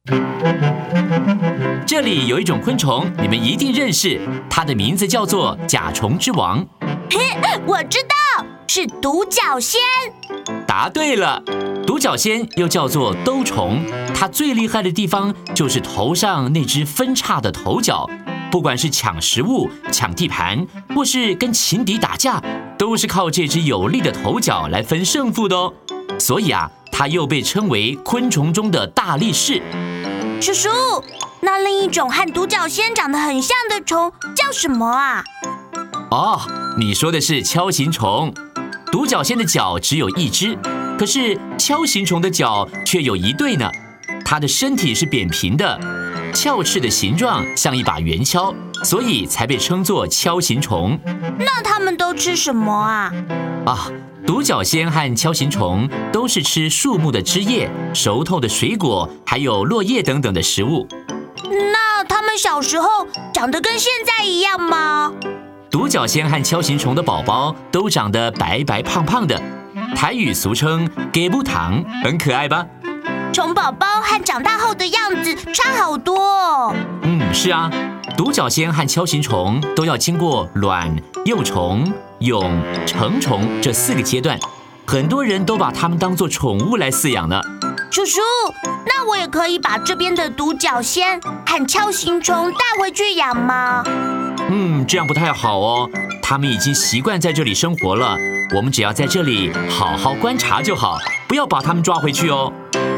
这里有一种昆虫，你们一定认识，它的名字叫做甲虫之王。 我知道，是独角仙。 答对了，独角仙又叫做兜虫，它最厉害的地方就是头上那只分叉的头角，不管是抢食物、抢地盘，或是跟情敌打架，都是靠这只有力的头角来分胜负的哦。所以啊，它又被称为昆虫中的大力士。 叔叔，那另一种和独角仙长得很像的虫叫什么啊？ 哦，你说的是锹形虫。独角仙的脚只有一只，可是锹形虫的脚却有一对呢。它的身体是扁平的，鞘翅的形状像一把圆锹，所以才被称作锹形虫。 那它们都吃什么啊？ 独角仙和锹形虫都是吃树木的枝叶、熟透的水果，还有落叶等等的食物。 那它们小时候长得跟现在一样吗？ 独角仙和锹形虫的宝宝都长得白白胖胖的，台语俗称“给不糖”，很可爱吧？ 虫宝宝和长大后的样子差好多哦。 是啊，独角仙和锹形虫都要经过卵、幼虫、蛹、成虫这4个阶段，很多人都把它们当作宠物来饲养呢。 叔叔，那我也可以把这边的独角仙和锹形虫带回去养吗？ 这样不太好哦，它们已经习惯在这里生活了，我们只要在这里好好观察就好，不要把它们抓回去哦。